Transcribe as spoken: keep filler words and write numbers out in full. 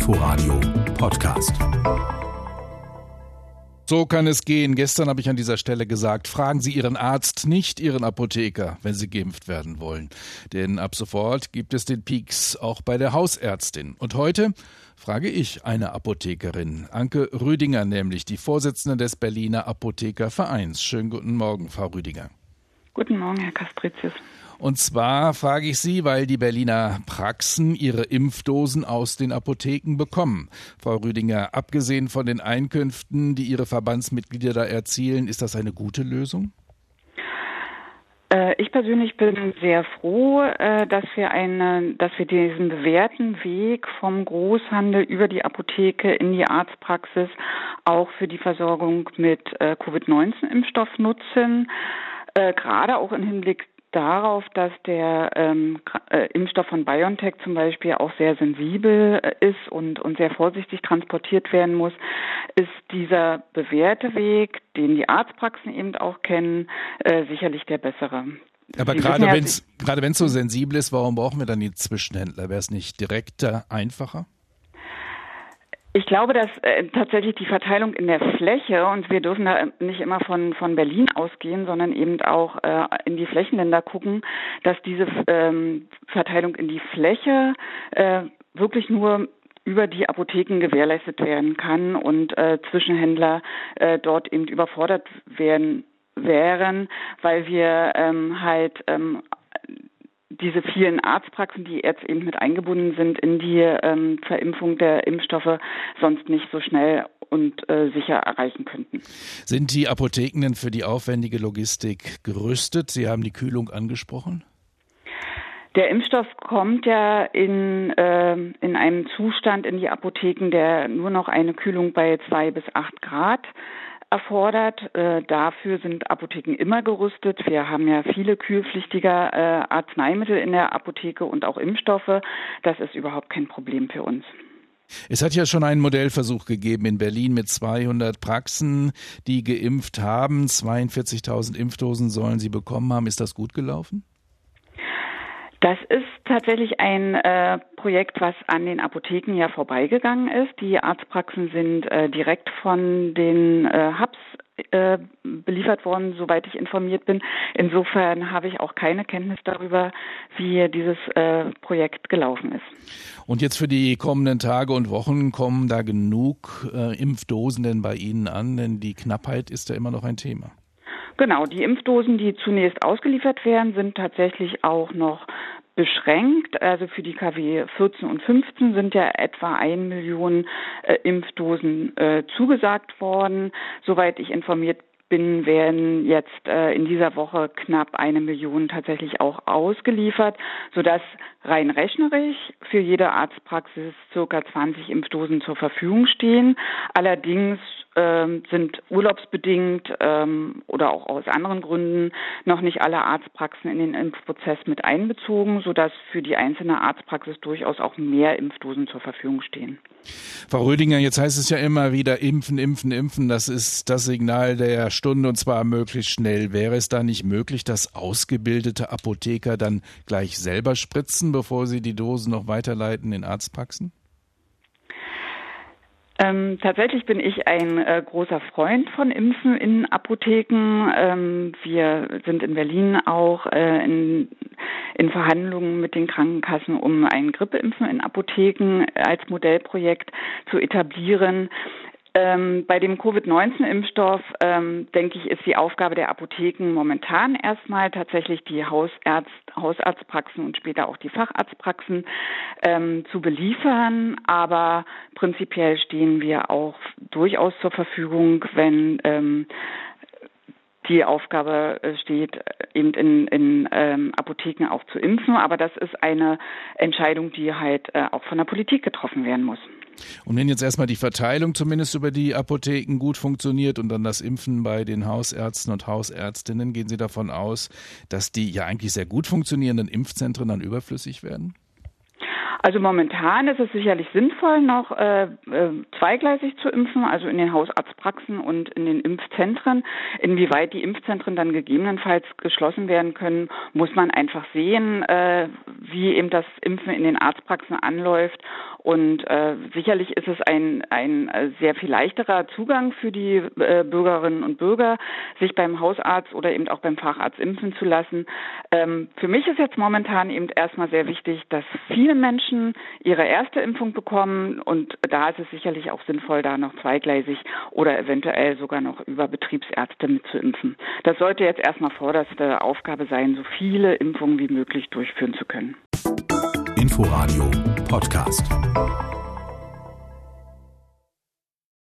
Inforadio Podcast. So kann es gehen. Gestern habe ich an dieser Stelle gesagt, fragen Sie Ihren Arzt, nicht Ihren Apotheker, wenn Sie geimpft werden wollen. Denn ab sofort gibt es den Pieks auch bei der Hausärztin. Und heute frage ich eine Apothekerin, Anke Rüdinger nämlich, die Vorsitzende des Berliner Apothekervereins. Schönen guten Morgen, Frau Rüdinger. Guten Morgen, Herr Kastritius. Und zwar frage ich Sie, weil die Berliner Praxen ihre Impfdosen aus den Apotheken bekommen. Frau Rüdinger, abgesehen von den Einkünften, die Ihre Verbandsmitglieder da erzielen, ist das eine gute Lösung? Ich persönlich bin sehr froh, dass wir eine, dass wir diesen bewährten Weg vom Großhandel über die Apotheke in die Arztpraxis auch für die Versorgung mit Covid neunzehn Impfstoff nutzen, gerade auch im Hinblick darauf, dass der ähm, äh, Impfstoff von BioNTech zum Beispiel auch sehr sensibel äh, ist und, und sehr vorsichtig transportiert werden muss, ist dieser bewährte Weg, den die Arztpraxen eben auch kennen, äh, sicherlich der bessere. Aber Sie gerade wenn es gerade wenn es so sensibel ist, warum brauchen wir dann die Zwischenhändler? Wäre es nicht direkter, einfacher? Ich glaube, dass äh, tatsächlich die Verteilung in der Fläche, und wir dürfen da nicht immer von von Berlin ausgehen, sondern eben auch äh, in die Flächenländer gucken, dass diese ähm, Verteilung in die Fläche äh, wirklich nur über die Apotheken gewährleistet werden kann und äh, Zwischenhändler äh, dort eben überfordert werden wären, weil wir ähm, halt ähm, diese vielen Arztpraxen, die jetzt eben mit eingebunden sind in die ähm, Verimpfung der Impfstoffe, sonst nicht so schnell und äh, sicher erreichen könnten. Sind die Apotheken denn für die aufwendige Logistik gerüstet? Sie haben die Kühlung angesprochen. Der Impfstoff kommt ja in, äh, in einem Zustand in die Apotheken, der nur noch eine Kühlung bei zwei bis acht Grad erfordert. Äh, dafür sind Apotheken immer gerüstet. Wir haben ja viele kühlpflichtige äh, Arzneimittel in der Apotheke und auch Impfstoffe. Das ist überhaupt kein Problem für uns. Es hat ja schon einen Modellversuch gegeben in Berlin mit zweihundert Praxen, die geimpft haben. zweiundvierzigtausend Impfdosen sollen sie bekommen haben. Ist das gut gelaufen? Das ist tatsächlich ein äh, Projekt, was an den Apotheken ja vorbeigegangen ist. Die Arztpraxen sind äh, direkt von den äh, Hubs äh, beliefert worden, soweit ich informiert bin. Insofern habe ich auch keine Kenntnis darüber, wie dieses äh, Projekt gelaufen ist. Und jetzt für die kommenden Tage und Wochen kommen da genug äh, Impfdosen denn bei Ihnen an? Denn die Knappheit ist ja immer noch ein Thema. Genau, die Impfdosen, die zunächst ausgeliefert werden, sind tatsächlich auch noch beschränkt. Also für die K W vierzehn und fünfzehn sind ja etwa eine Million äh, Impfdosen äh, zugesagt worden. Soweit ich informiert bin, werden jetzt äh, in dieser Woche knapp eine Million tatsächlich auch ausgeliefert, sodass rein rechnerisch für jede Arztpraxis circa zwanzig Impfdosen zur Verfügung stehen. Allerdings ähm, sind urlaubsbedingt ähm, oder auch aus anderen Gründen noch nicht alle Arztpraxen in den Impfprozess mit einbezogen, sodass für die einzelne Arztpraxis durchaus auch mehr Impfdosen zur Verfügung stehen. Frau Rüdinger, jetzt heißt es ja immer wieder impfen, impfen, impfen. Das ist das Signal der Stunde und zwar möglichst schnell. Wäre es da nicht möglich, dass ausgebildete Apotheker dann gleich selber spritzen, bevor sie die Dosen noch weiterleiten in Arztpraxen? Ähm, tatsächlich bin ich ein äh, großer Freund von Impfen in Apotheken. Ähm, wir sind in Berlin auch äh, in, in Verhandlungen mit den Krankenkassen, um ein Grippeimpfen in Apotheken als Modellprojekt zu etablieren. Ähm, bei dem Covid neunzehn Impfstoff, ähm, denke ich, ist die Aufgabe der Apotheken momentan erstmal tatsächlich die Hausärzt, Hausarztpraxen und später auch die Facharztpraxen ähm, zu beliefern. Aber prinzipiell stehen wir auch durchaus zur Verfügung, wenn ähm, die Aufgabe steht, eben in, in ähm, Apotheken auch zu impfen. Aber das ist eine Entscheidung, die halt äh, auch von der Politik getroffen werden muss. Und wenn jetzt erstmal die Verteilung zumindest über die Apotheken gut funktioniert und dann das Impfen bei den Hausärzten und Hausärztinnen, gehen Sie davon aus, dass die ja eigentlich sehr gut funktionierenden Impfzentren dann überflüssig werden? Also momentan ist es sicherlich sinnvoll, noch äh, äh, zweigleisig zu impfen, also in den Hausarztpraxen und in den Impfzentren. Inwieweit die Impfzentren dann gegebenenfalls geschlossen werden können, muss man einfach sehen, äh, wie eben das Impfen in den Arztpraxen anläuft Und äh, sicherlich ist es ein, ein sehr viel leichterer Zugang für die äh, Bürgerinnen und Bürger, sich beim Hausarzt oder eben auch beim Facharzt impfen zu lassen. Ähm, für mich ist jetzt momentan eben erstmal sehr wichtig, dass viele Menschen ihre erste Impfung bekommen, und da ist es sicherlich auch sinnvoll, da noch zweigleisig oder eventuell sogar noch über Betriebsärzte mit zu impfen. Das sollte jetzt erstmal vorderste Aufgabe sein, so viele Impfungen wie möglich durchführen zu können. Inforadio Podcast.